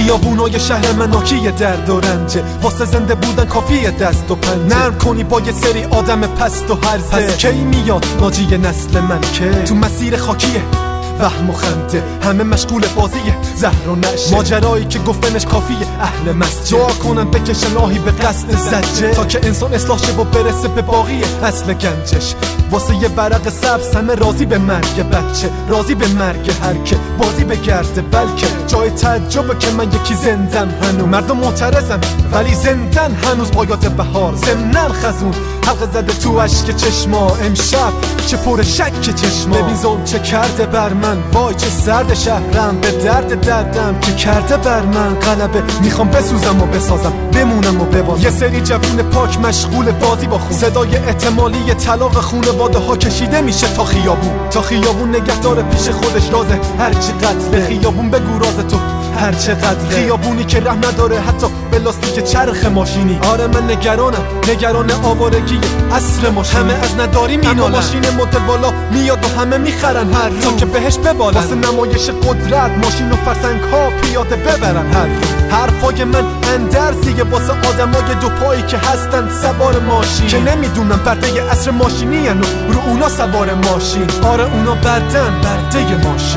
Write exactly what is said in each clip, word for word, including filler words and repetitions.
خیابونای شهر من ناکیه درد و رنجه، واسه زنده بودن کافیه دست و پنجه. نرم کنی با یه سری آدم پست و هرزه. پس کی میاد ناجی نسل من که تو مسیر خاکیه وهم و خنده، همه مشغول بازیه زهر و نشه، ماجرایی که گفتنش کافیه اهل مسجد دعا کنن بکشن آهی به قصد زجه، تا که انسان اصلاح شه و برسه به باقی اصل گنجش. واسه یه ورق سبز همه راضی به مرگ بچه، راضی به مرگ هر که بازی بگرده، بلکه جای تعجبه که من یکی زندم هنوز. مردم معترضن ولی زندن هنوز با یاد بهار، ضمناً خزون حلقه زده تو اشک چشما، امشب چه پر شک چشما. ببین ظلم چه کرده بر من، وای چه سرد شهرم، به درد دردم که کرده بر من غلبه. میخوام بسوزم و بسازم، بمونم و ببازم. یه سری جوون پاک مشغول بازی با خون، صدای احتمالی طلاق خونواده ها کشیده میشه تا خیابون، تا خیابون نگهدار پیش خودش رازه هرچی قتله. خیابون بگو راز تو هر چقدر، خیابونی که رحم نداره حتی به لاستیک چرخ ماشینی. آره من نگرانم، نگران آوارگی اصل ماشین، همه از نداری مینالن، اما ماشین مدل بالا میاد و همه میخرن هر روز تا که بهش ببالن، واسه نمایش قدرت ماشین و فرسنگ ها پیاده ببرن هر روز. حرفای من اندرزیه واسه آدمای دو پایی که هستن سوار ماشین، که نمیدونن برده عصر ماشینی هن و رو اونا سوار ماشین. آره اونا بردن برده ماشین.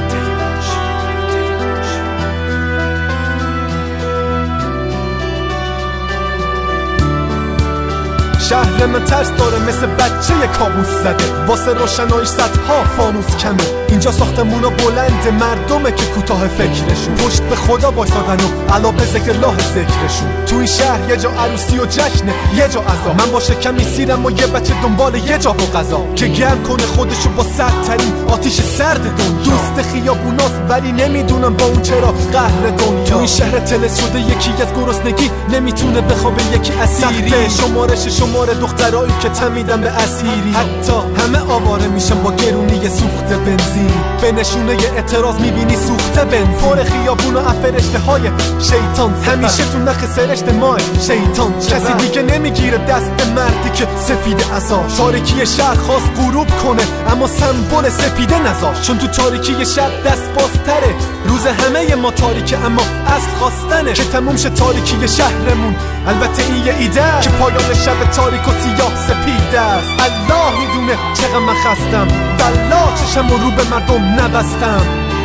شهر من ترس داره مثل بچه ی کابوس زده، واسه روشنایش صدها فانوس کمه. اینجا ساختمونا بلنده، مردمه که کوتاه فکرشون، پشت به خدا وایسادن و علا به ذکر الله ذکرشون. تو این شهر یه جا عروسی و جشنه، یه جا عزا، من با شکمی سیرم و یه بچه دنبال یه جا و غذا، که گرم کنه خودشو با سردترین آتیش سرد دنیا. دوست خیابوناست ولی نمیدونم با اون چرا قهر دنیا. تو این شهر تلس شده یکی از گرسنگی نمیتونه بخوابه، یکی اسیری شمارش شما دخترایی که تمیدن به اسیری. حتی همه آواره میشن با گرونی سوخت بنزین، به نشونه اعتراض میبینی سوخت بنزین. فور خیابون و افرشته های شیطان همیشه تو نخ سرشت ماه شیطان. کسی دیگه نمیگیره دست مردی که سفید عصاش. تاریکی شهر خواست غروب کنه اما سمبل سپیده نذاشت، چون تو تاریکی شب دست بازتره. روز همه ما تاریکه اما اصل خواستنه که تموم شه تاریکی شهرمون. البته این یه ایده که پایان شب تاریک و سیاه سپید است. الله میدونه چقدر من خستم، والله چشم رو به مردم نبستم.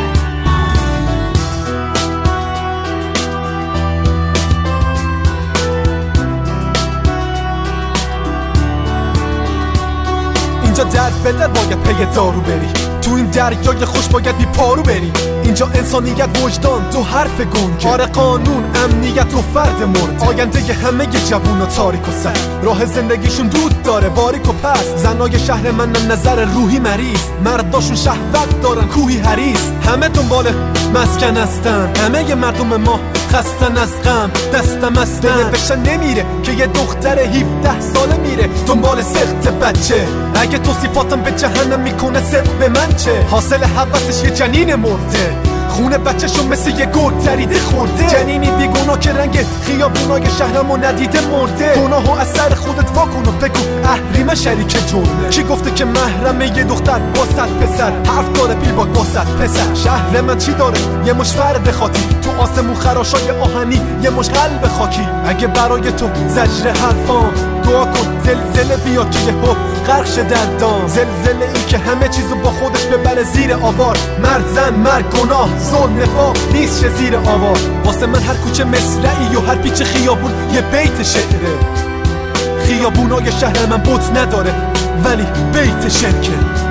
اینجا در بده باید پی دارو بری، تو این دریای خوش باید بی پارو بری. اینجا انسانیت وجدان دو حرف گنگه، آره قانون امنیت و فرد مرد. آینده همه جوونا تاریک و سر، راه زندگیشون دود داره باریک و پست. زنای شهر من نظر روحی مریض، مرداشون شهوت دارن کوهی حریص. همه دنبال مسکن هستن، همه مردم ما خستن از غم، دستم از دل بشن نمیره که یه دختر هفده ساله میره دنبال سخت بچه. اگه توصیفاتم به جهنم میکنه صدق به من چه؟ حاصل حواسش یه جنین مرده، خونه بچه‌شون مثل یه گرد دریده خورده. جنینی بیگناه که رنگ خیابونای شهرمو ندیده مرده. گناهو از سر خودت واکن و بگو اهریمه شریک جرمه. کی گفته که محرمه یه دختر با صد پسر؟ حرف داره بیلباک با صد پسر. شهر من چی داره؟ یه مش فرد خاطی، تو آسمون خراشای آهنی یه مش قلب خاکی. اگه برای تو زجر حرفام دعا کن زلزله بیاد که یهو غرق شه در دام. زلزله ای که همه چیزو با خودش ببره زیر آوار. مرد زن مرگ گناه ظلم نفاق نیست شه زیر آوار. واسه من هر کوچه مصرعی و هر پیچ خیابون یه بیت شعره. خیابونای شهر من بوت نداره ولی بیت شرکه.